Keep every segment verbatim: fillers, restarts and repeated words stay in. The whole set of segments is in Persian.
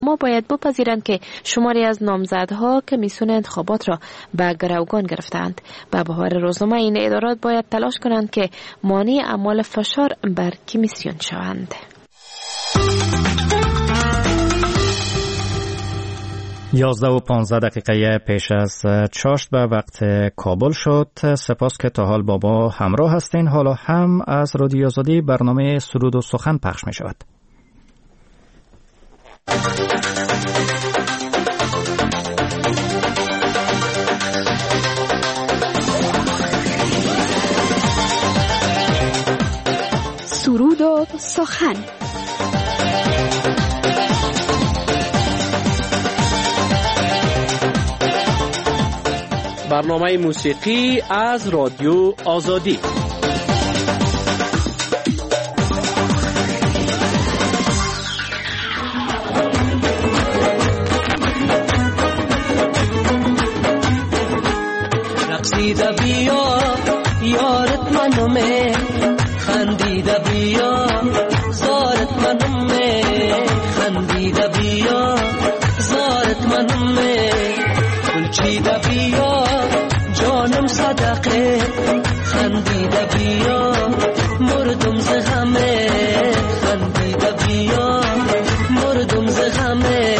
ما باید بپذیرند که شماری از نامزدها کمیسیون انتخابات را به گروگان گرفتند. به بهار روزنامه این ادارات باید تلاش کنند که مانع اعمال فشار بر کمیسیون شوند. یازده و پانزده دقیقه پیش از چاشت به وقت کابل شد. سپاس که تا حال با ما همراه هستین. حالا هم از رادیو آزادی برنامه سرود و سخن پخش می شود. سرود و سخن. برنامه موسیقی از رادیو آزادی. رقصیده بیا یارت منمه، خندیده بیا زارت منمه، خندیده بیا زارت منمه، گلچیده بیا جانم صدقه، خندیده بیا مردم ز غمه، خندیده بیا مردم ز غمه.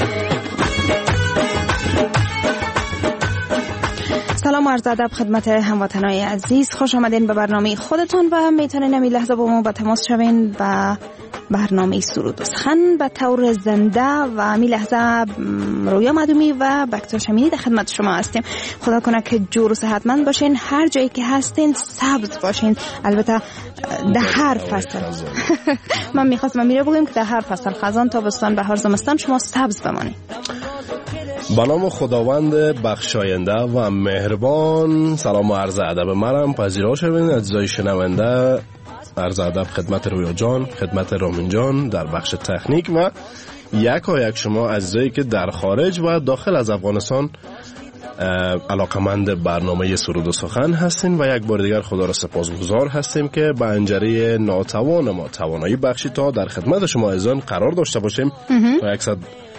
سلام و عرض ادب خدمت هموطنان عزیز، خوش آمدین به برنامه خودتون و میتونین همین لحظه با ما به تماس شوین به برنامه سرود و سخن به طور زنده و همین لحظه رویا مدومی و بکتر شمینی در خدمت شما هستیم. خدا کنه که جور و صحتمند باشین، هر جایی که هستین سبز باشین. البته در هر فصل من میخواستم میره بگیم که در هر فصل خزان، تابستان، بهار، زمستان شما سبز بمانید. به نام خداوند بخشاینده و مهربان. سلام و عرض ادب مرم پذیرا شوین عزیزای شنونده. عرض ادب خدمت رویا جان، خدمت رامین جان در بخش تکنیک و یک و یک شما عزیزایی که در خارج و داخل از افغانستان علاقمند برنامه سرود و سخن هستین و یک بار دیگر خدا را سپاسگزار هستیم که به انجره ناتوان ما توانایی بخشی تا در خدمت شما عزیزان قرار داشته باشیم و یک صد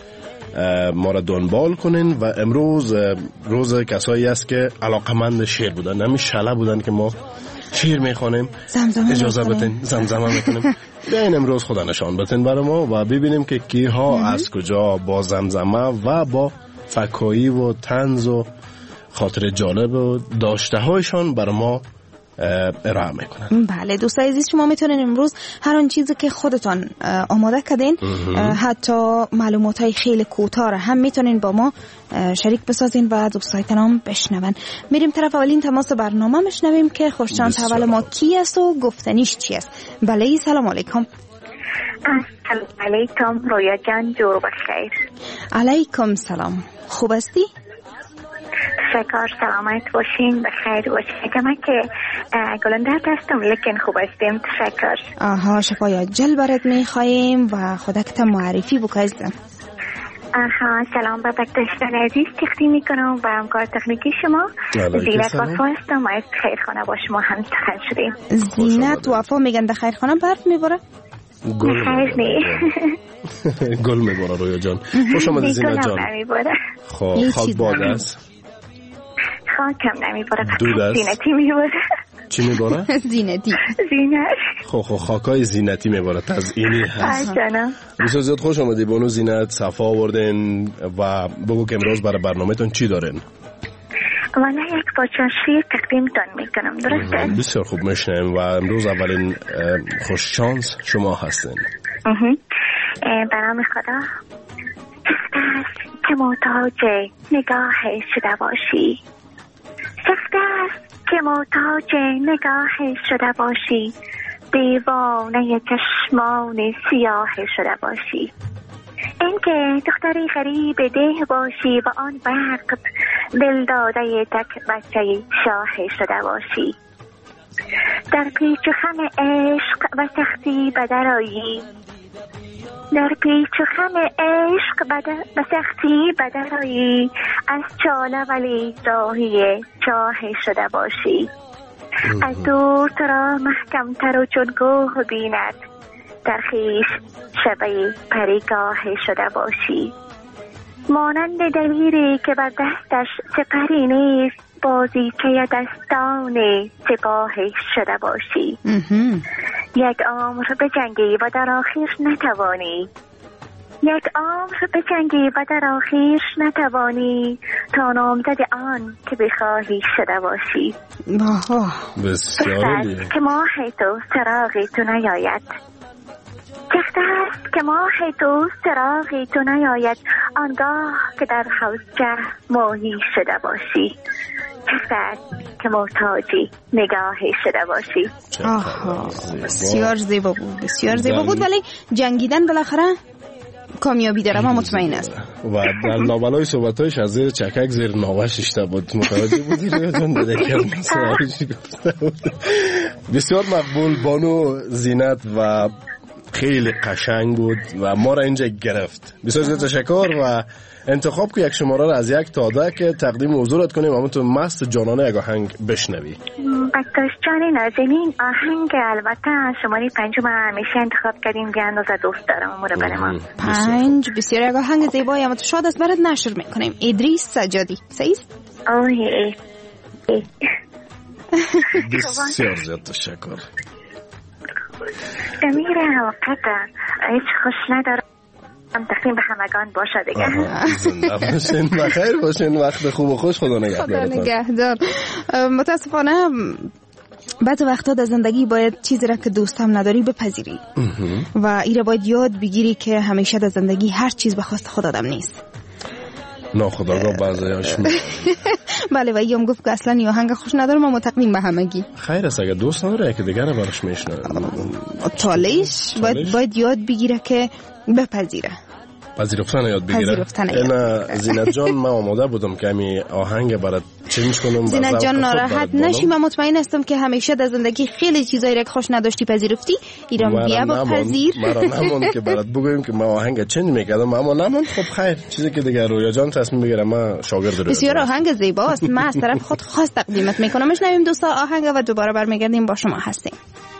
ما را دنبال کنین. و امروز روز کسایی است که علاقمند شعر بودن، نمی شله بودن که ما شعر میخوانیم، اجازه بتین زمزمه میکنیم. بیاین امروز خدا نشان بتین برای ما و ببینیم که کی ها از کجا با زمزمه و با فکایی و طنز و خاطر جالب و داشته هایشان برای ما ارائه میکنن. بله دوستای عزیز، شما میتونین امروز هر آن چیزی که خودتان آماده کردین، حتی معلومات های خیلی کوتاه هم میتونین با ما شریک بسازین و دوستایتان هم بشنون. میریم طرف اولین تماس برنامه میشنویم که خوششانس اول ما کی است و گفتنیش چی است. بله سلام علیکم. سلام علیکم رویا جان، جور بخیر. علیکم سلام، خوب هستی؟ تشکر، سلامت باشین، بخیر باشین. کما که گلندر هستم لیکن خوب هستیم، تشکر. آها، شفای جل برات میخواییم و خودت معرفی بکنید. آها، سلام به بکتشتن عزیز تقدیم میکنم و همکار تکنیکی شما. زینت وفا هستم و از خیرخانه با شما هم سخن شدیم. زینت وفا میگن در خیرخانه برف میباره؟ گل خیر نی گل میباره رویا جان. خوش آمدید زینت جان. خب خاک باد است؟ خاکم نمیباره، زینتی میباره. چی میباره؟ زینتی. زینت. خب خب خاکای زینتی میباره، تزئینی هست. جانم. بسیار زیاد خوش آمدی بانو زینت، صفا آوردین و بگو که امروز برای برنامه‌تون چی دارین؟ من یک پارچه شعر تقدیمتان میکنم، درسته؟ بسیار خوب میشنم و امروز اولین خوش شانس شما هستین. به نام خدا. سخت است که محتاج نگاه شده باشی، سخت است که محتاج نگاه شده باشی، دیوانه چشمان سیاه شده باشی. اینکه دختری غریب ده باشی و آن وقت دل داده تک بچه شاه شده باشی. در پیچ و خم عشق و سختی بدرایی، در پیچ و خم عشق به سختی بدرایی، از چاله ولی راهی چاه شده باشی. از دور تو را محکمتر و چون کوه بیند، در خویش شبه پریگاه شده باشی. مانند دلیری که بر دستش سپری نیست، بازی که دستان سپاه شده باشی. یک عمر بجنگی و در آخر نتوانی، یک عمر بجنگی و در آخر نتوانی، تا نامزد آن که بخواهی شده باشی. بسیار عالی. که ماه تو سراغ تو نیاید، چخت است که ماه تو سراغ تو نیاید، آنگاه که در حوضچه ماهی شده باشی. چخت است که محتاجی نگاهی شده باشی. آها، بسیار زیبا بود، بسیار زیبا بود. ولی جنگیدن بالاخره کامیابی داره، من مطمئن هستم. و در لابلای صحبتایش از زیر چکک زیر ناوش اشته بود. متوجه بودی رویا جان؟ داده که مسائلشی گفته بود. بسیار مقبول بانو زینت و خیلی قشنگ بود و ما را اینجا گرفت. بسیار زیاد تشکر و انتخاب که یک شماره را از یک تا ده که تقدیم حضورت کنیم، اما تو مست جانانه یک آهنگ بشنوی. بکتاش جان نازنین، آهنگ البته شماره پنجم همیشه انتخاب کردیم که اندازه دوست دارم امور بله من. پنج بسیار یک آهنگ زیبایی، اما تو شاد است برات نشر میکنیم. ادریس سجادی، صحیح؟ اوه بسیار زیاد تشکر. دمیره وقت هیچ خوش ندارم، تقدیم به همگان باشه دیگه. زنده باشین، بخیر باشین، وقت خوب و خوش، خدا نگهدار. خدا نگهدار. متاسفانه بعض وقتا در زندگی باید چیزی را که دوست هم نداری بپذیری و ایره باید یاد بگیری که همیشه در زندگی هر چیز به خواست خود آدم نیست. ناخودآگاه بعضیاش بله. و ایام گفت که اصلا آهنگ خوش ندارم، اما تقدیم به همگی. خیر است اگه دوست نداره که دیگه براش میشنه. چالش باید باید یاد بگیره که بپذیره. پذیرفتن یاد بگیره. اینا زینت جان، من آماده بودم که همین آهنگ برات چنج کنم. زینت جان ناراحت نشی، من مطمئن هستم که همیشه در زندگی خیلی چیزایی را که خوش نداشتی پذیرفتی. ایران بیا با پذیر. مرا نمون که برات بگویم که من آهنگ چنج میکردم، اما نمون. خب خیر، چیزی که دیگه رویا جان تصمیم بگیره، من شاگرد رویا. بسیار آهنگ زیباست، من از طرف خود خاص تقدیمت میکنم. میشنویم دوستا آهنگ و دوباره برمیگردیم با شما هستیم.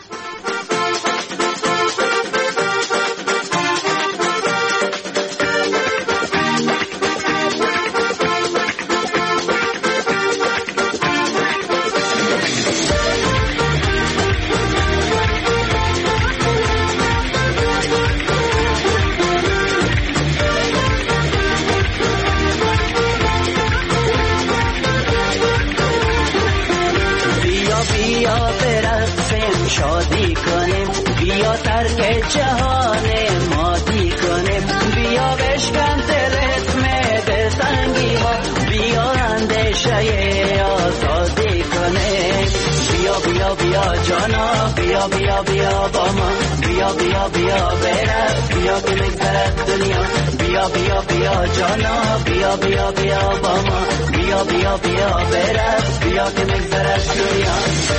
شادی کنیم، بیا ترک جهان مادی کنیم، بیا بشکن رتم دلتنگی ها، بیا اندیشه آزادی کنیم. بیا بیا بیا جانا، بیا بیا بیا با ما، بیا بیا بیا برد، بیا که نگذرد دنیا. بیا بیا بیا جانا، بیا بیا بیا با ما، بیا بیا بیا برد، بیا که نگذرد دنیا.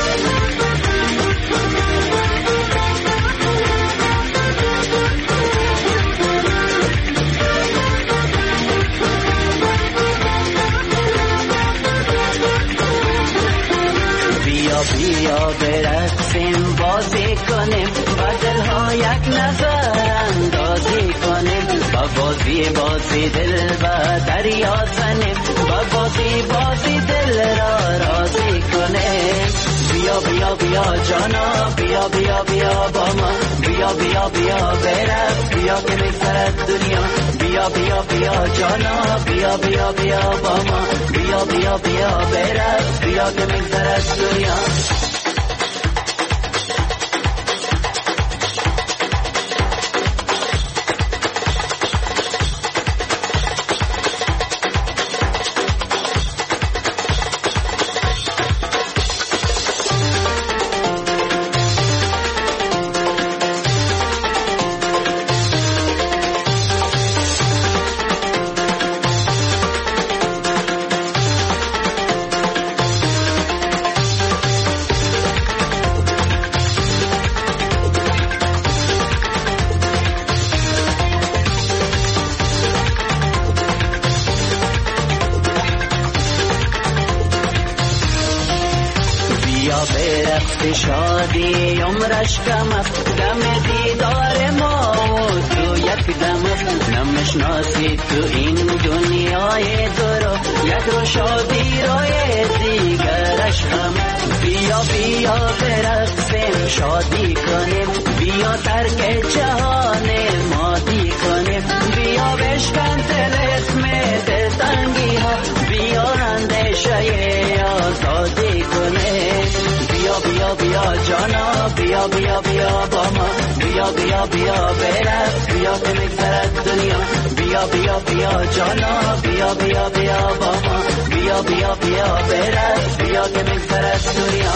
بیا برقصیم بازی کنیم، با دلها یک نظر اندازی کنیم، با بازی بازی دل و دریا زنیم، با بازی بازی دل را راضی کنیم. بیا بیا بیا جانا، بیا بیا بیا با ما، بیا بیا بیا برقص، بیا که نگذرد دنیا. بیا بیا بیا جانا، بیا بیا بیا با ما، بیا بیا بیا برقص، بیا که نگذرد دنیا. وقت شادی عمرش کم است دم دیدار ما و تو یک دم است نمیشناسی تو این دنیای درو یک رو شادی روی دیگرش هم بیا بیا برقصیم شادی کنیم بیا ترک جهان مادی کنیم بیا بشکن طلسم دلتنگی ها بیا اندیشه آزادی کنیم بیا بیا بیا جانا بیا بیا بیا با ما بیا بیا بیا برقص بیا که میگذرد دنیا بیا بیا بیا جانا بیا بیا بیا با ما بیا بیا بیا برقص بیا که میگذرد دنیا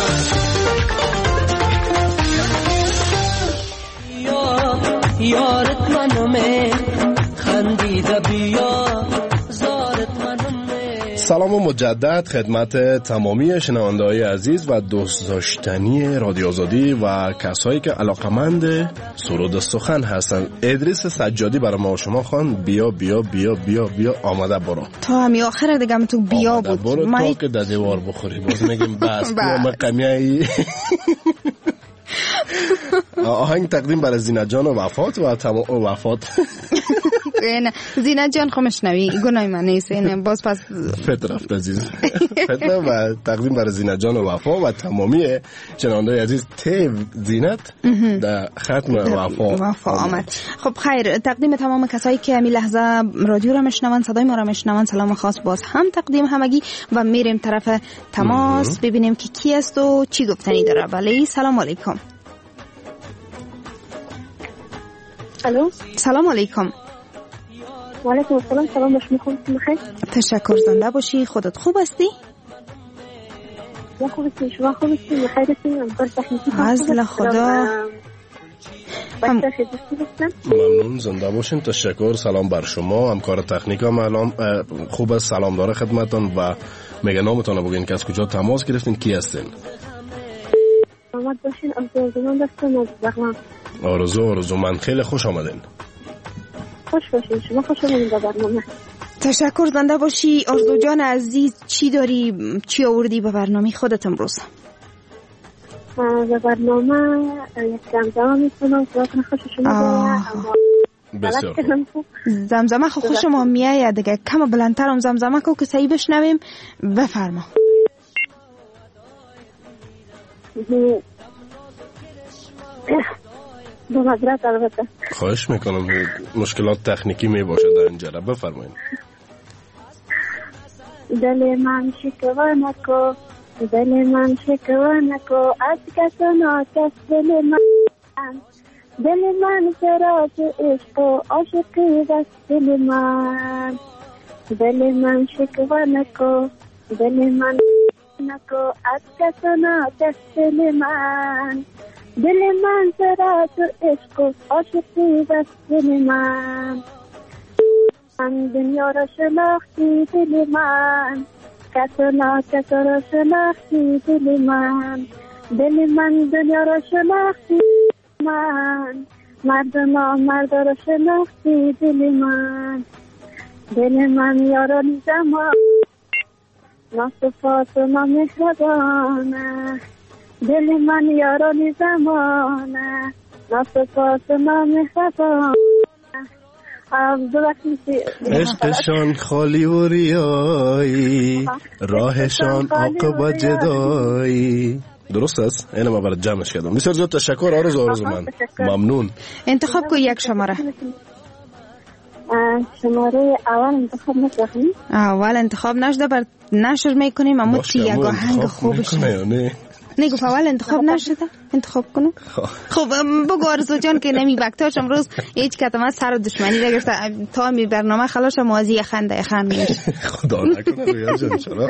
یارت منومه خندیده بیا زارت منومه. سلام و مجدد خدمت تمامی شنونده‌های عزیز و دوست داشتنی رادیو آزادی و کسایی که علاقمند سرود سخن هستن. ادریس سجادی برای ما و شما خوان بیا بیا بیا بیا بیا آمده برو تا همی آخر دیگه تو بیا بود برو تا که در دیوار بخوری باز میگیم بس بیا مقمیایی. آهنگ تقدیم برای زینت جان و وفات و تمام وفات نه زینت جان خمش نوی گناه من نیست این باز پس فت رفت عزیز فتنه و تقدیم برای زینت جان و وفا و تمامی شنونده‌های عزیز ته زینت در ختم وفا وفا آمد. خب خیر تقدیم تمام کسایی که همین لحظه رادیو را میشنون صدای ما را میشنون سلام خاص باز هم تقدیم همگی و میریم طرف تماس ببینیم که کی است و چی گفتنی داره. بله سلام علیکم. الو سلام علیکم. و علیکم السلام. سلام باش میخوام بخیر. تشکر زنده باشی. خودت خوب هستی؟ یا خوب هستی شما خوب هستی بخیر هستی امکار تحمیتی عزل خدا ممنون زنده باشین. تشکر. سلام بر شما. همکار تکنیک هم الان خوب است سلام داره خدمتون و میگه نامتون بگین که از کجا تماس گرفتین کی هستین؟ آمد باشین آرزو من دستم از بغلان. آرزو آرزو من خیلی خوش آمدین. خوش باشین شما خوش آمدین به برنامه. تشکر زنده باشی. آرزو جان عزیز چی داری چی آوردی به برنامه خودت امروز؟ به برنامه یک زمزمه میتونم سراغ خوش شما بسیار زمزمه خو خوش ما میایه دیگه کم بلندتر هم زمزمه کو که صحیح بشنویم. بفرما. با مدرد البته خواهش میکنم مشکلات تکنیکی می باشه در اینجا. بفرمایید. دل من شکوه نکو دل من شکوه نکو از کس و ناکس دل من دل من سراج عشق و عاشقی بس دل من دل من شکوه نکو دل من نکو از کس و ناکس دل من دل من سراج عشق و عاشقی بس دل من من دنیا را شناختی دل من کس و ناکس را شناختی دل من دل من دنیا را شناختی من مرد ما مرد را شناختی دل من دل من یاران زمان ناصفات و نامهربانه دل من یاران زمانه ناصفات و نامهربانه عشقشان خالی و ریایی راهشان عاقبت جدایی. درست است؟ اینه ما برای جمعش کردم. بسیار زیاد تشکر آرزو آرزو من ممنون. انتخاب کو یک شماره. شماره اول انتخاب نکنیم. اول انتخاب نشده بر نشر میکنیم اما تی یک آهنگ خوبش نگو اول انتخاب نشده انتخاب کنم. خب بگو آرزو جان که نمی بکتاش امروز هیچ کتم از سر دشمنی بگرفته تا می برنامه خلاش موازی خنده خنده خدا نکنه رویا جان چرا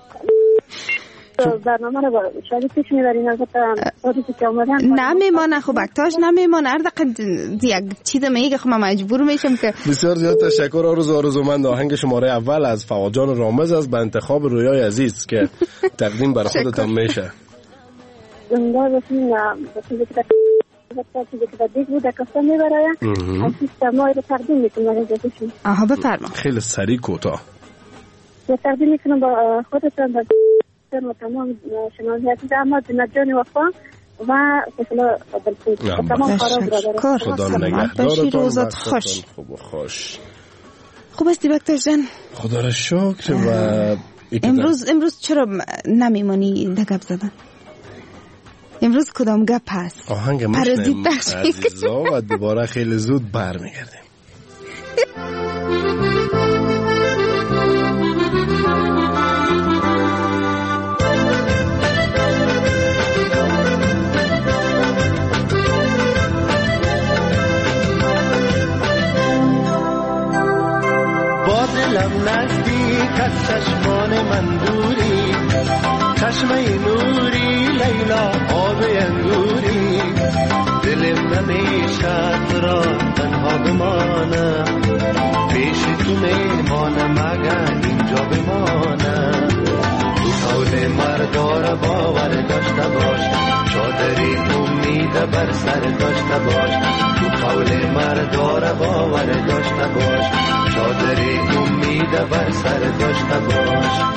برنامه رو شاید پیش میبرین البته که آمدن نمیمانه. خب بکتاش نمیمانه هر دقیقه یک چیز میگه خب من مجبور میشم که. بسیار زیاد تشکر آرزو آرزو من. آهنگ شماره اول از فواد جان رامز است به انتخاب رویای عزیز که تقدیم برای خودتان میشه. زنده باشین چیزی که چیزی که دیگه بود کاسته میبرایم از سیستم رو تقدیم میکنم. آها بفرما. خیلی سریع کوتاه تقدیم میکنم با خودتان جان و تمام شنوندگان عزیز اما جنت جان وفا و فصل عبدالفوز و تمام خارا برادر. خدا نگهدارتان. روزت خوش. خوب و خوش. خوب استی بکتر جان؟ خدا را شکر. و امروز امروز چرا نمیمانی دگب زدن؟ امروز کدام گپ هست؟ آهنگ مشنیم عزیزا و دوباره خیلی زود برمیگردیم. با دلم نزدیک از چشمان من دوری، چشمه نوری لیلا آب انگوری، دلم نمیشه تو را تنها بمانم، پیش تو میمانم اگر اینجا بمانم. تو قول مردار باور داشته باش، چادری امید بر سر داشته باش. تو قول مردار باور داشته باش، چادری امید بر سر داشته باش.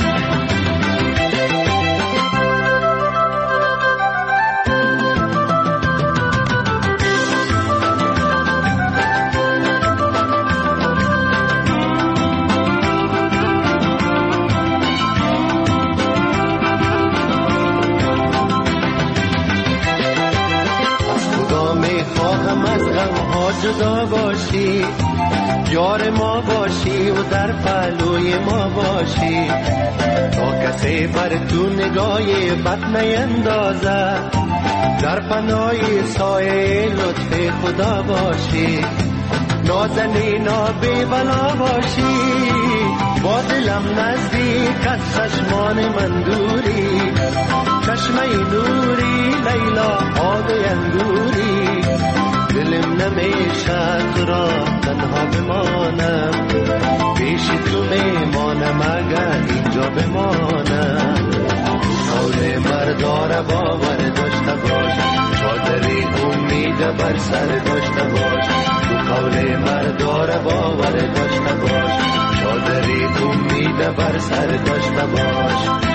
جدا باشی، یار ما باشی و در پهلوی ما باشی، تا کسی بر تو نگاه بد نیندازد، در پناه سایه لطف خدا باشی، نازنینا بی بلا باشی. با دلم نزدیک از چشمان من دوری، چشمه نوری لیلا آب انگوری، دلم نمیشه تو را تنها بمانم، پیش تو میمانم اگر اینجا بمانم. قول مردار باور داشته باش، چادری امید بر سر داشته باش. تو قول مردار باور داشته باش، چادری امید بر سر داشته باش.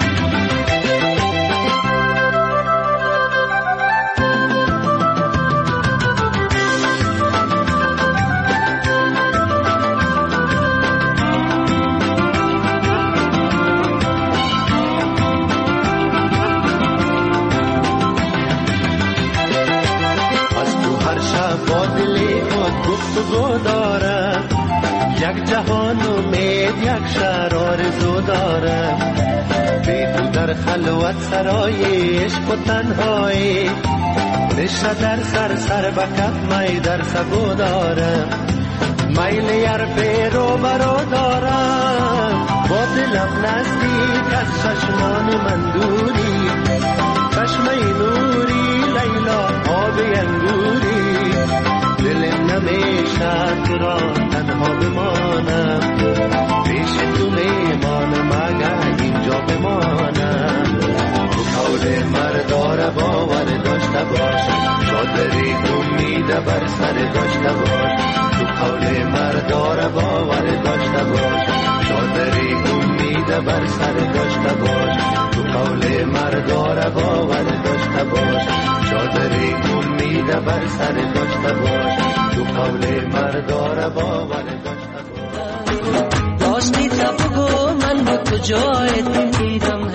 گفتگو دارم، یک جهان امید یک شهر آرزو دارم، بی تو در خلوت سرای عشق و تنهایی، نشه در سر سر بکف می در سبو دارم، میل یر پیرو برو دارم. با دلم نزدیک از چشمان من دوری، چشمه نوری لیلا آب انگوری، دلم نمیشه تو را تنها بمانم، پیش تو میمانم اگر اینجا بمانم. تو قول مردار باور داشته باش، چادری امید بر سر داشته باش. تو قول مردار باور داشته باش، چادری امید بر سر داشته باش. تو قول مردار باور داشته باش، چادری امید بر سر داشته باش. تو قول مردار باور داشته باش. داشتی تبگو من با تو جای دیدم.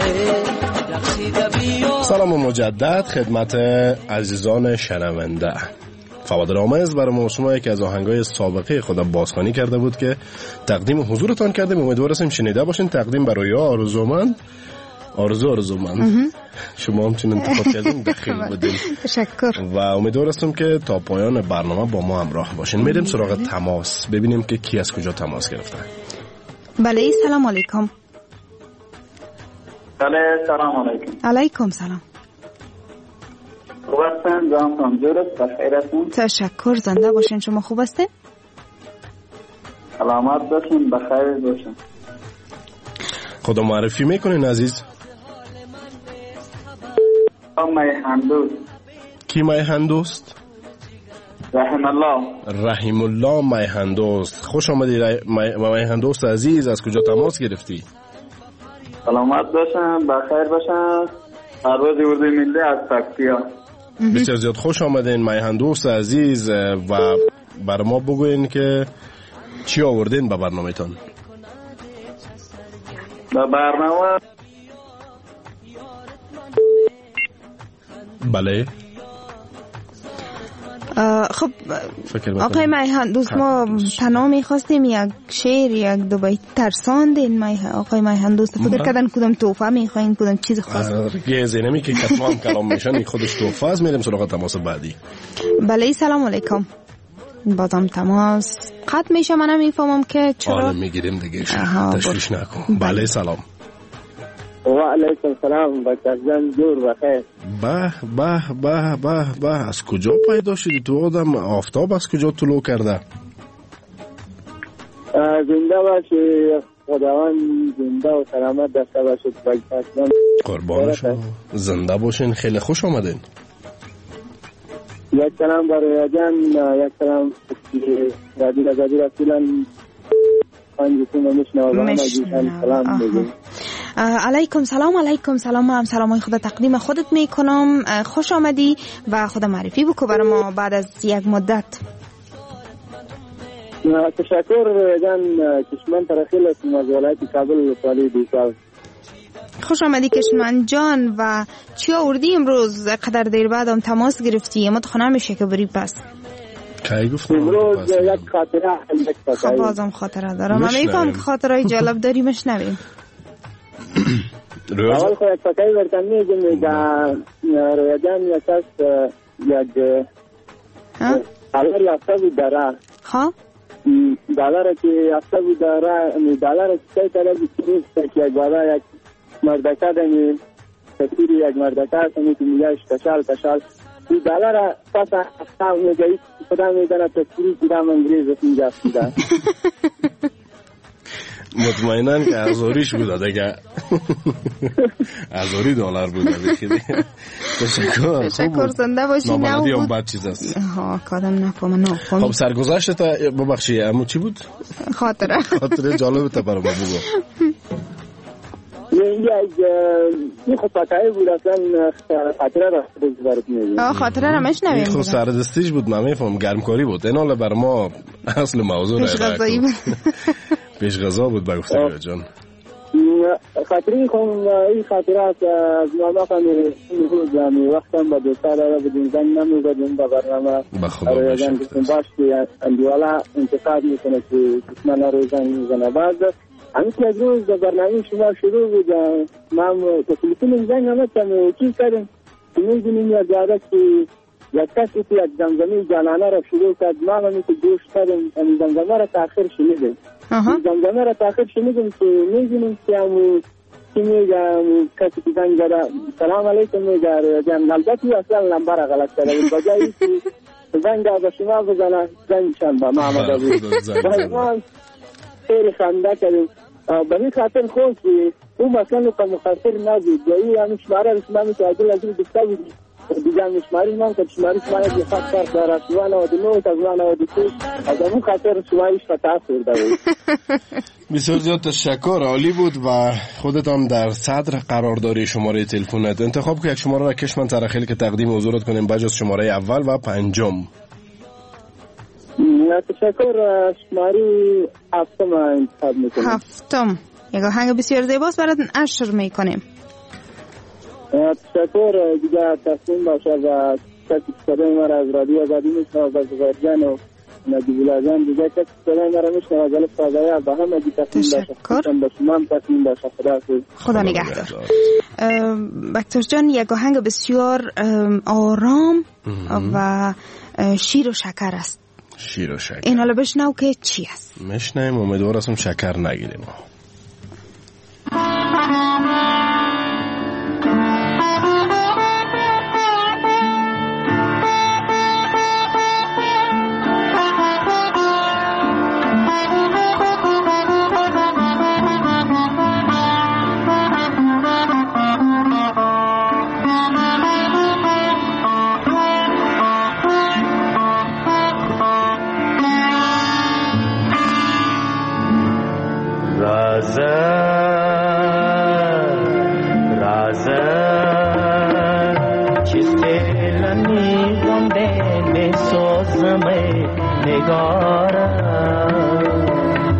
سلام مجدد خدمت عزیزان شنونده. فواد رامز برای ما شما یکی از آهنگای سابقه خودم بازخوانی کرده بود که تقدیم حضورتان کردیم. امیدوار هستیم شنیده باشین. تقدیم برای آرزومند آرزو آرزومند شما هم چون انتخاب کردین دخیل بودین. تشکر. و امیدوار هستم که تا پایان برنامه با ما همراه باشین. میریم سراغ تماس ببینیم که کی از کجا تماس گرفته. بله سلام علیکم. بله سلام علیکم. علیکم سلام. خوب هستن؟ جان کامجورست بخیر هستن؟ تشکر. زنده باشین. شما خوب هستین؟ سلامت باشین بخیر باشین. خدا معرفی میکنین عزیز؟ میهندوست. کی میهندوست؟ رحم الله. رحم الله میهندوست. خوش آمدی ر... میهندوست عزیز. از کجا تماس گرفتی؟ سلامت باشن، بخیر باشن. پرواز اردوی ملی از تکتیا. بسیار زیاد خوش آمدین میهن دوست عزیز و بر ما بگوین که چی آوردین به برنامه تان؟ به برنامه بله. خب آقای میهن دوست ما پناه میخواستیم یک شعر یک دو بیت ترساندین میهن آقای میهن دوست فکر کردن کدام توفه میخواین کدام چیز خاص یه زینمی که کتما هم کلام میشن خودش توفه از میریم سراغ تماس بعدی. بله سلام علیکم. بازم تماس قطع میشه من میفهمم که چرا آره میگیریم دیگه تشویش نکن. بله سلام. و علیکم السلام بچه‌جان جور بخیر. به به به به به از کجا پیدا شدی تو آدم؟ آفتاب از کجا طلوع کرده؟ زنده باشی خداوند زنده و سلامت داشته باشید بچه‌جان. قربان شما زنده باشین. خیلی خوش آمدین. یک سلام برای جان یک سلام رادی رادی رسولان پنجتون میشنوام سلام میگم. علیکم سلام. علیکم سلام. ما هم سلامای خدا تقدیم خودت میکنم. خوش آمدی و خدا معرفی بکو برای ما بعد از یک مدت. تشکر جان. کشمن ترخیل اسم از ولایت کابل سالی دیسال. خوش آمدی کشمن جان. و چی آوردی امروز؟ قدر دیر بعد هم تماس گرفتی اما تو خونه میشه که بری پس کی گفتم امروز یک خاطره خب بازم خاطره دارم. من میفهم که خاطرهای جالب داری مشنویم. اول خود یک فکری برکن میگم رویا جان یک کس یک دالر یافته بود داره ها دالر که یافته بود داره دالر که کرده بود که یک بالا یک مردکه دنی تصویر یک مردکه هستمی که میگه تشال تشال این دالر پس افتاو میگه خدا میدنه تصویری کدام انگریز اینجا افتیده. مطمئنن که ازوریش بود دیگه. ازوری دلار بود دیگه. تشکر. تشکر زنده باشی. نامردی هم بد چیز است. ها کادم نفهمم نه. خب سرگذشت ببخشید اما چی بود؟ خاطره. خاطره جالب تا برام بگو. این خود خاطره بود اصلا خاطره را برات میگم. خاطره را مشنویم. این خود سردستیش بود من میفهم گرمکاری بود. این حالا بر ما اصل موضوع پیش غذایی بود. پیش غذا بود با گفتگو جان. خاطره خون این خاطره از ماما خانم روز زمین وقتم با دوستا داره بدون زنگ نمیزدیم با برنامه با خدا باشه باش که اندیوالا انتقاد میکنه که کسمن رو زنگ میزنه بعد همین که از روز برنامه شما شروع بود من تکلیفون زنگ نمیتم چی کردیم میدونیم یا زیاده که یک کسی که یک زمزمه جانانه را شروع کرد ما همی که گوش کردیم این زمزمه را تاخیر شنیدیم این زمزمه را تاخیر شنیدیم که میدونیم که همون که میگه کسی که زنگ زده سلام علیکم میگه جان البته اصلا نمبر را غلط کرده بجایی که زنگ به شما بزنه زنگشان با ما آمده بود ما خیلی خنده کردیم به این خاطر خوش که اون مثلا که مخاطر نبود یعنی همین شماره رو شما میشه عدل از این دسته بودی دیگه همین شماری من که شماری شما یه خط فرق داره شما نوادی نو تا شما نوادی سو از اون خاطر شماریش خطا سورده بود. بسیار زیاد تشکر. عالی بود و خودت هم در صدر قرار داری شماره تلفنت انتخاب که یک شماره را کشمن ترخیل که تقدیم حضورت کنیم بجز شماره اول و پنجم. تشکر. شماری هفتم انتخاب میکنیم. هفتم یک آهنگ بسیار زیباست براتون اشر میکنیم. تشکر. دیگه تصمیم باشه و کسی صدای ما را از رادیو آزادی میشنه و زهرجان و نجیب الله جان دیگه کسی صدای ما را میشنه و زلف فاضایه با همه دی تصمیم باشه. تشکر. با شما هم تصمیم باشه. خدا خدا نگهدار. بکتر جان یک آهنگ بسیار آرام و شیر و شکر است. شیر و شکر. این حالا بشنو که چی است. مشنیم امیدوار هستم شکر نگیریم. سوزمه نگارم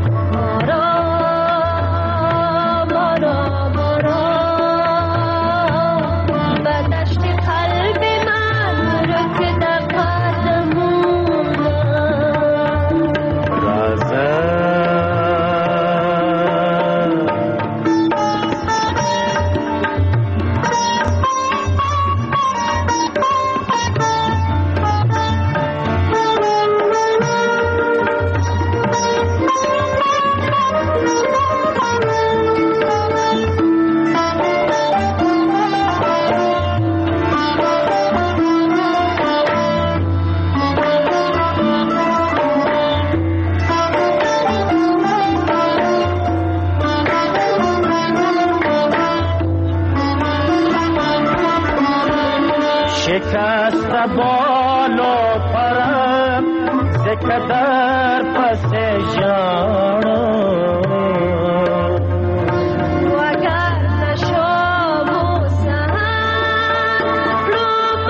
شکست بال و پرم زکدر پس جانم وگر نشام و سهر رو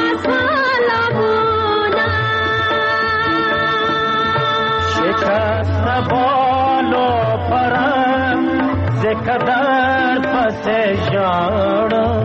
مسلمونم شکست بال و پرم زکدر پس جانم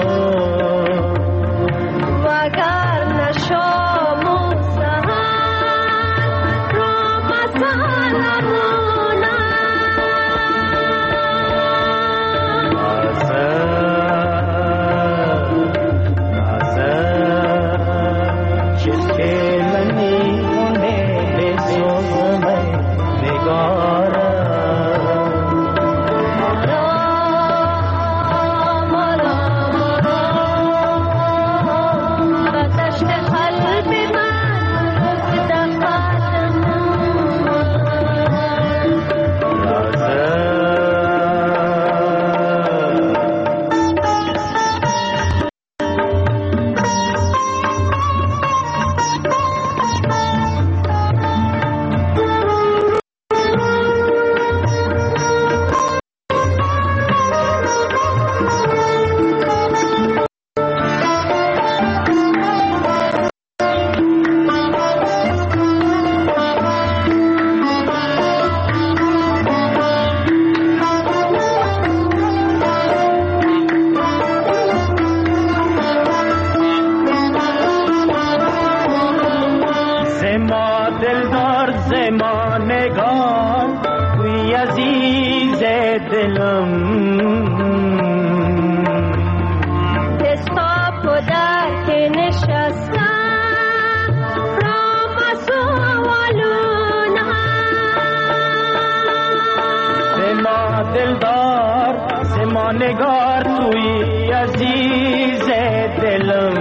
نگار توی عزیز دلم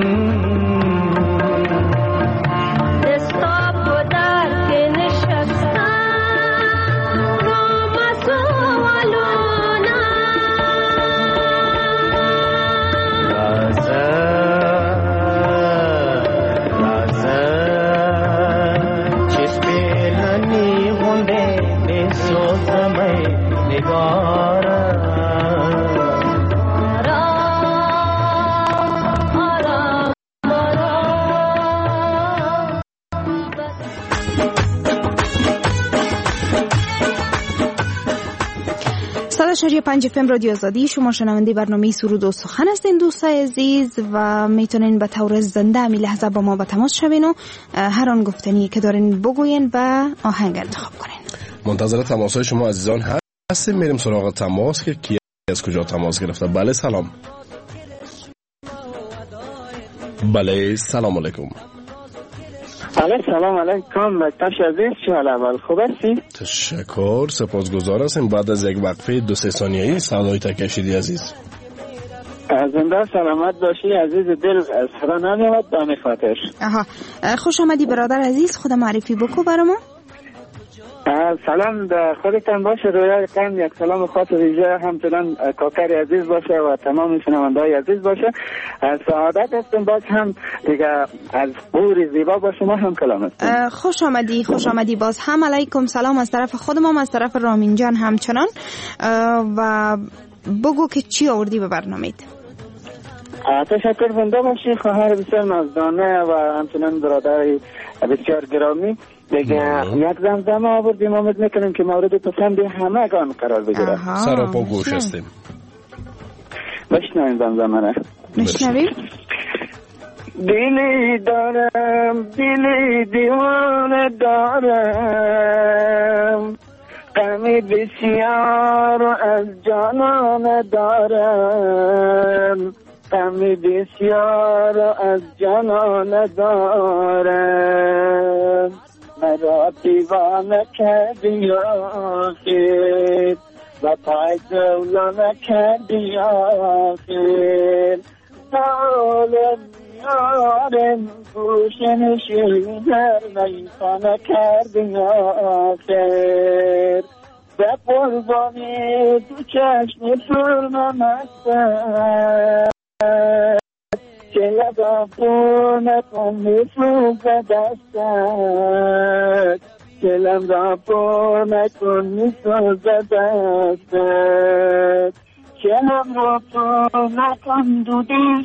دستا پدر که نشستم رو مسئولونا رازه رازه چیز پیلنی گونده بسوزمه نگارم شریف پنج اف ام رادیو آزادی. شما شنونده برنامه سرود و سخن هستین دوستای عزیز و میتونین به طور زنده همین لحظه با ما به تماس شوین و هر آن گفتنی که دارین بگوین و آهنگ انتخاب کنین. منتظر تماس‌های شما عزیزان هستیم. میریم سراغ تماس که کی از کجا تماس گرفته. بله سلام. بله سلام علیکم. بله سلام علیکم. بکتش عزیز چه حال اول خوب هستی؟ تشکر سپاسگزار هستیم. بعد از یک وقفه دو سه ثانیه‌ای صدای تکشیدی عزیز. زنده سلامت باشی عزیز دل. صدا نمیاد به خاطر. آها خوش آمدی برادر عزیز. خود معرفی بکو برام. سلام به خودتان باشه. رویا کم یک سلام خاص ویژه همچنان کاکر عزیز باشه و تمام شنونده‌های عزیز باشه. سعادت هستم باز هم دیگه از بوری زیبا با شما هم کلام هستم. خوش آمدی خوش آمدی باز هم. علیکم سلام از طرف خودم از طرف رامین جان همچنان. و بگو که چی آوردی به برنامه‌ت. تشکر، زنده باشی خواهر بسیار نازدانه و همچنان برادر بسیار گرامی. دیگه یک زمزمه آوردیم، امید میکنیم که مورد پسند همگان قرار بگیره. سر و پا گوش هستیم. بشنویم زمزمه را. بشنویم. دلی دارم، دلی دیوانه دارم، غمی بسیار از جانان دارم، غمی بسیار از جانان دارم، مرا دیوانه کردی آخر و پای دولانه کردی آخر، سالم یارم گوشنشین در نیسانه کردی آخر، به قربانی تو چشم سرم مستم، که لبا پر نکن میسوز دستت، که لبا پر نکن میسوز دستت، که لبا پر نکن دودیش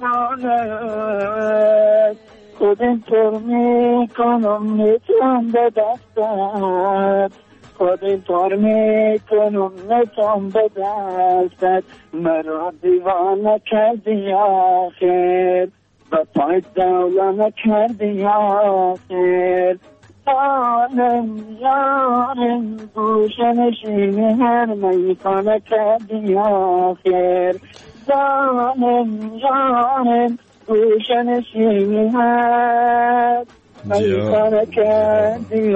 خزانت، خودم پر میکنم میتونم به دستت، خودم پر میکنم نتام به دستت، مرا دیوانه کردی آخر و پای دولانه کردی آخر، عالم یارم گوشنشین هر میخانه کردی آخر، عالم یارم گوشنشین هر میخانه کردی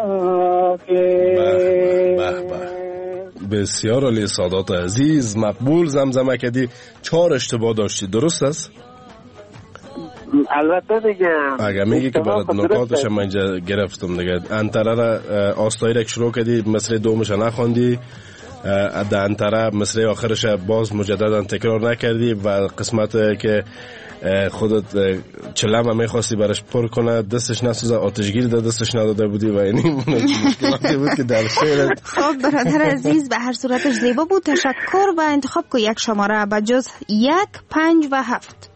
آخر. بسیار عالی سادات عزیز، مقبول. زمزمه کردی، چهار اشتباه داشتی، درست است؟ البته دیگه اگه میگی که برات نکاتش من اینجا گرفتم دیگه. انتره را آستایی را شروع کردی، مصره دومش نخوندی، در انتره مصره آخرش باز مجددا تکرار نکردی و قسمت که خودت چلم میخواستی برش پر کنه دستش نسوزه، آتشگیر در دستش نداده بودی و اینی مشکلاتی بود که در شعرت. خب برادر عزیز، به هر صورتش زیبا بود. تشکر و انتخاب کو یک شماره به جز یک، پنج و هفت.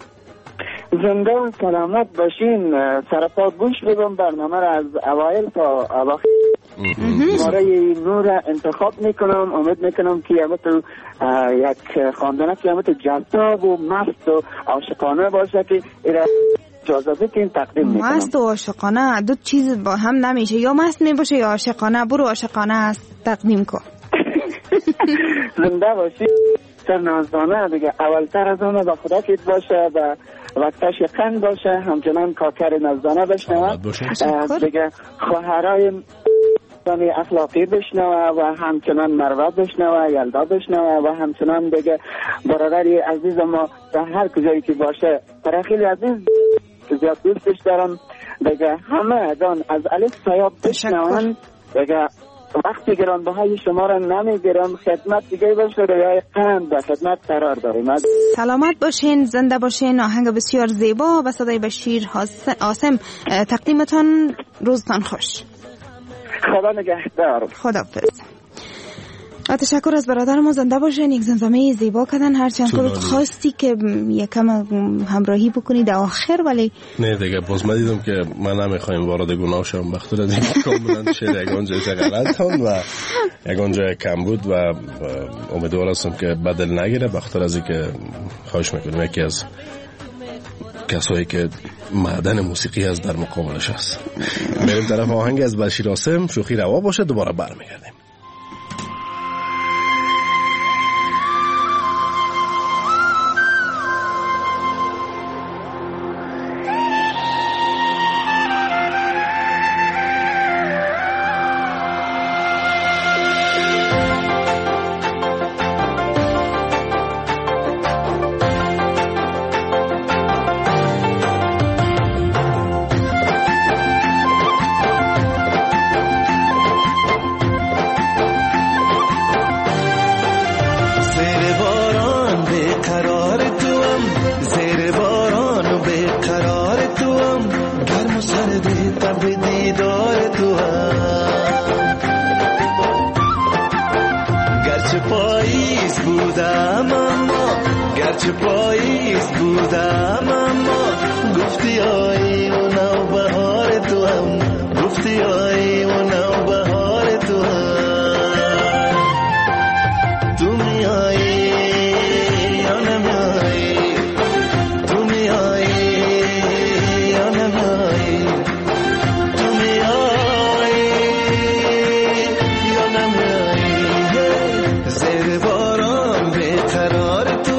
زنده و سلامت باشین. سرپا گوش بدم برنامه را از اوایل تا اواخر. شماره نور انتخاب میکنم. امید میکنم که تو یک خواندنه که تو جذاب و مست و عاشقانه باشه که اجازه بدین تقدیم میکنم. مست و عاشقانه دو چیز با هم نمیشه، یا مست میباشه یا عاشقانه. برو عاشقانه است تقدیم کن. زنده باشی سر نازدانه دیگه. اولتر از اون با خدا کیت باشه و وقتش یقین باشه، همچنان کاکر نازدانه بشنوه دیگه، خواهرای اخلاقی بشنوه و همچنان مروه بشنوه، یلدا بشنوه و همچنان دیگه برادری عزیز ما در هر کجایی که باشه، برای خیلی عزیز که زیاد دوستش دارم دیگه، همه دان از الف تا یا بشنوان دیگه. وقتی گرانبهای شما را نمیگیرم، خدمت دیگه باشه رویای قند و خدمت قرار داریم. سلامت باشین، زنده باشین. آهنگ بسیار زیبا و صدای بشیر عاصم تقدیمتان. روزتان خوش. خدا نگهدار. خداحافظ. تشکر از برادر ما. زنده باشین. یک زمزمه زیبا کردن. هرچند که خواستی که یکم همراهی بکنید آخر، ولی نه دیگه باز من دیدم که من نمیخوایم وارد گناه شم. بخاطر دیگه کاملا شعر یگان جای غلط هم و یگان جای کم بود و امیدوار هستم که بدل نگیره. بخاطر از اینکه خواهش میکنم یکی از کسایی که معدن موسیقی از در مقابلش هست. بریم طرف آهنگ از بشیر عاصم، شوخی روا باشه. دوباره برمیگردیم. هرچه پاییز بودم اما گفتی آیی و نو بهار تو هم گفتی آیی و نو بهار تو هم تو میایی یا نمیایی تو میایی یا نمیایی تو میایی یا نمیایی زیر باران بیقرار تو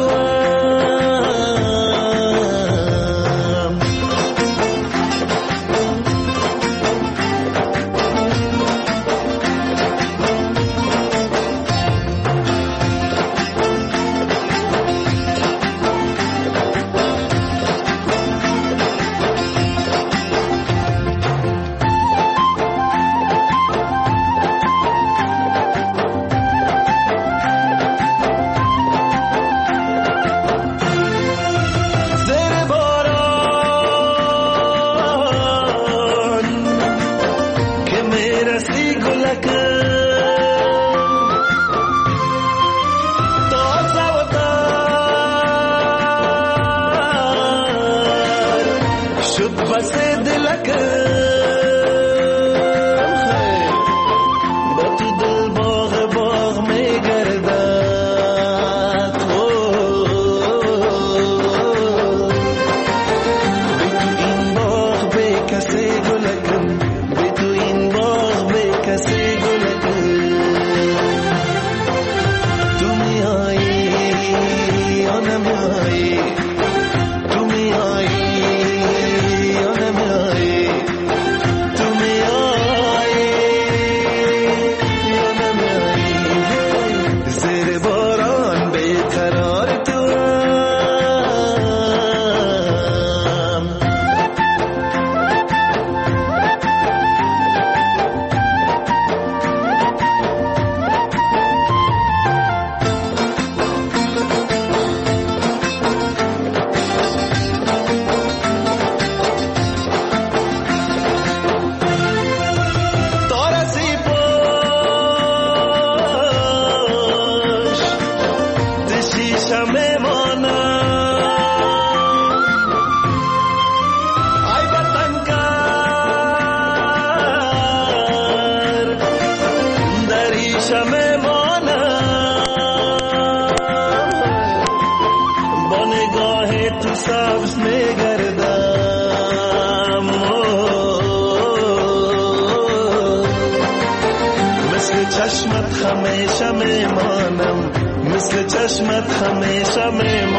همیشه میمانم مثل چشمت همیشه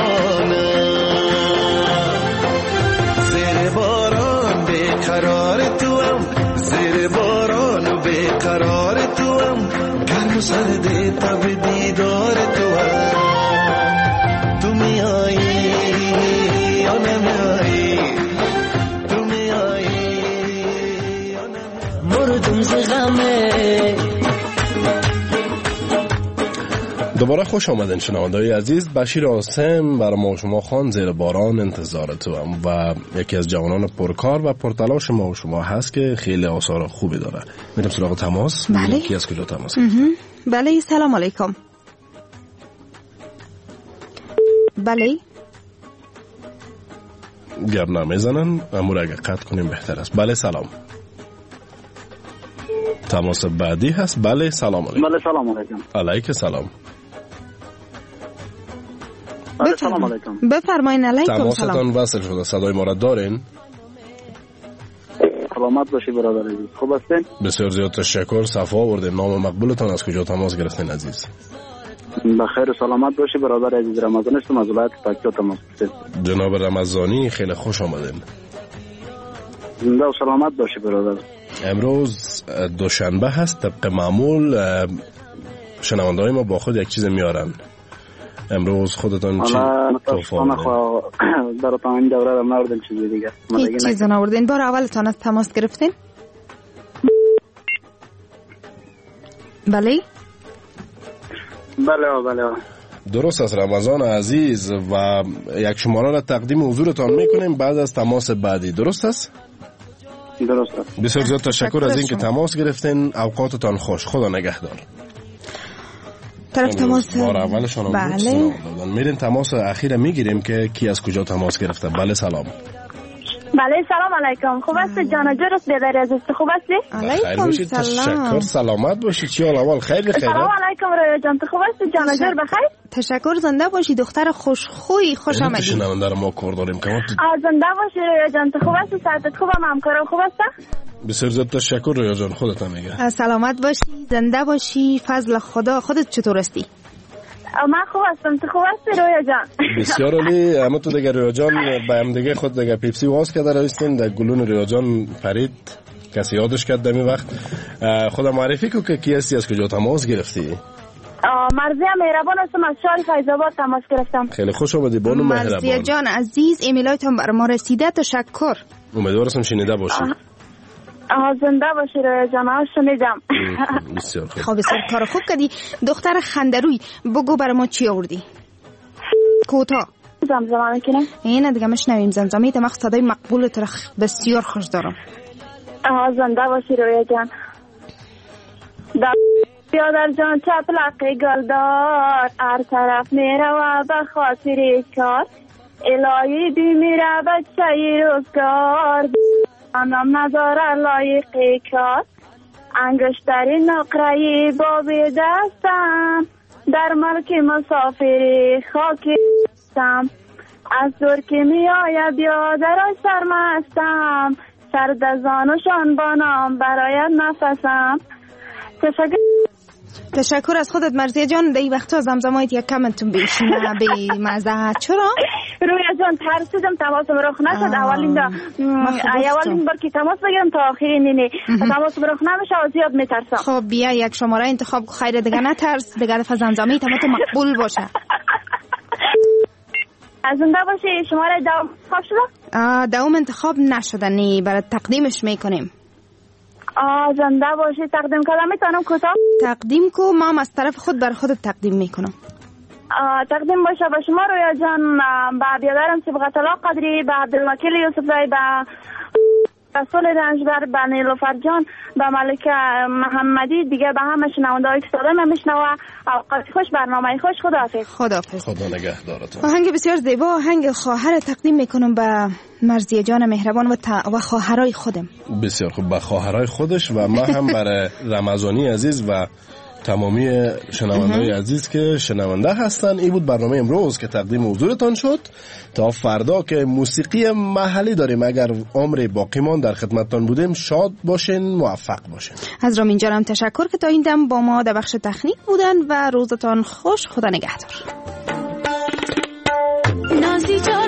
میمانم زیر باران بیقرار تو هم زیر باران بیقرار تو هم گرم و سردی تب دیدار تو هم تو میایی یا نمیایی تو میایی یا نمیایی مردم ز غمه. دوباره خوش آمدین شنونده‌های عزیز. بشیر عاصم برای ما و شما خوان زیر باران انتظارتون و یکی از جوانان پرکار و پرتلاش ما و شما هست که خیلی آثار خوبی داره. میرم سراغ تماس. بله. کی از کجا تماس؟ بله سلام علیکم. بله. گپ نمیزنن امور اگه قطع کنیم بهتر است. بله سلام. تماس بعدی هست. بله سلام علیکم. بله سلام علیکم. علیک سلام. بله سلام علیکم. بفرمایید. علیکم سلام. تماستان وصل شده. صدای ما را دارین؟ سلامت باشی برادر عزیز. خوب هستین؟ بسیار زیاد تشکر. صفا آوردین. نام مقبولتان از کجا تماس گرفتین عزیز؟ بخیر و سلامت باشی برادر عزیز. رمضان است از ولایت پکتیا تماس گرفتیم. جناب رمضانی خیلی خوش آمدین. زنده و سلامت باشی برادر. امروز دوشنبه هست. طبق معمول شنونده‌های ما با خود یک چیز میارن. امروز خودتان چی تحفه آوردین؟ براتون این دوره هم نوردین چیزی دیگه. هیچ چیز نوردین. بار اولتان از تماس گرفتین؟ بله؟ بله بله. درست است رمضان عزیز و یک شماره را تقدیم حضورتان میکنیم بعد از تماس بعدی. درست است؟ درست است. بسیار زیاد تشکر از اینکه تماس گرفتین. اوقاتتان خوش. خدا نگهدار. طرف تماس بار اولشون بله میریم تماس اخیر میگیریم که کی از کجا تماس گرفته. بله سلام. بله سلام علیکم. خوب است جانا جرس بیداری عزیز خوب هستی؟ علیکم سلام. تشکر سلامت باشی. چی حال احوال؟ خیلی خیلی. سلام علیکم رویا جان. تو خوب هستی جانا جر بخیر؟ تشکر زنده باشی دختر خوشخوی خوش آمدی. شنونده ما کار داریم که زنده باشی رویا جان. تو خوب هستی؟ صحتت خوبه؟ همکارم خوب است؟ بسیار زیاد تشکر رویا جان. خودت هم میگه. سلامت باشی زنده باشی فضل خدا. خودت چطور هستی؟ من خوب هستم. تو خوب هستی رویا جان؟ بسیار عالی. اما تو دیگه رویا جان با هم دیگه خود دیگه پیپسی واس کرده رایستین در گلون رویا جان پرید کسی یادش کرد دمی وقت. خدا معرفی کو که کی هستی از کجا تماس گرفتی؟ مرضیه مهربان هستم از شهر فیض آباد تماس گرفتم. خیلی خوش آمدی بانو مهربان. مرضیه جان عزیز ایمیلایتون بر ما رسیده تشکر. امیدوارم شنیده باشی. آه زنده باشی رویا جان. آه شنیدم. بسیار خوب. خب بسیار کار خوب کردی دختر خندروی. بگو برای ما چی آوردی؟ کوتاه زمزمه میکنم. اینه دیگه مشنویم زمزمه تمخ صدای مقبول تو بسیار خوش دارم. آه زنده باشی رویا جان. بیادر جان چپلق گلدار هر طرف میره و به خاطر کار الهی بی میره بچه روزگار انام نداره لایق کار انگشتری نقرهی بابی دستم در ملک مسافری خاکی دستم از دور که می آید بیادر سرمستم سرد زانوشان بانام برایت نفسم. تشکر تشکر از خودت مرضیه جان. در این وقتا زمزمایت یک کمنتون بیشینه بی مزه. چرا؟ رویا جان ترسیدم تماس برخ نشد. اولین دا اولین بار که تماس بگیرم تا آخری نینی تماس برخ نمیشه و زیاد میترسم. خب بیا یک شماره انتخاب خیر دیگه نترس دیگه دفعه زمزمه تماس مقبول باشه. از زنده باشی. شماره دوم انتخاب شده؟ دوم انتخاب نشده نی برای تقدیمش میکنیم. آه زنده باشی. تقدیم کردم میتونم کوتاه؟ تقدیم کو ما از طرف خود بر خودت تقدیم میکنم. تقدیم باشه به شما رویا جان. به بیادرم صبغت الله قدری، به عبدالوکیل یوسف زای، به رسول رنجبر، به نیلوفر جان، به ملک محمدی دیگه به همه شنونده هایی که صدای من میشنوه. اوقات خوش برنامه خوش. خداحافظ. خداحافظ. خدا نگهدارتون. آهنگ بسیار زیبا آهنگ خواهر تقدیم میکنم به مرضیه جان مهربان و, ت... و خواهرای خودم. بسیار خوب. به خواهرای خودش و ما هم برای رمضانی عزیز و تمامی شنونده‌های عزیز که شنونده هستن این بود برنامه امروز که تقدیم حضورتان شد. تا فردا که موسیقی محلی داریم اگر عمر باقیمان در خدمتتان بودیم. شاد باشین موفق باشین. از رامین جانم تشکر که تا این دم با ما در بخش تکنیک بودن و روزتان خوش. خدا نگهدار. نازی جان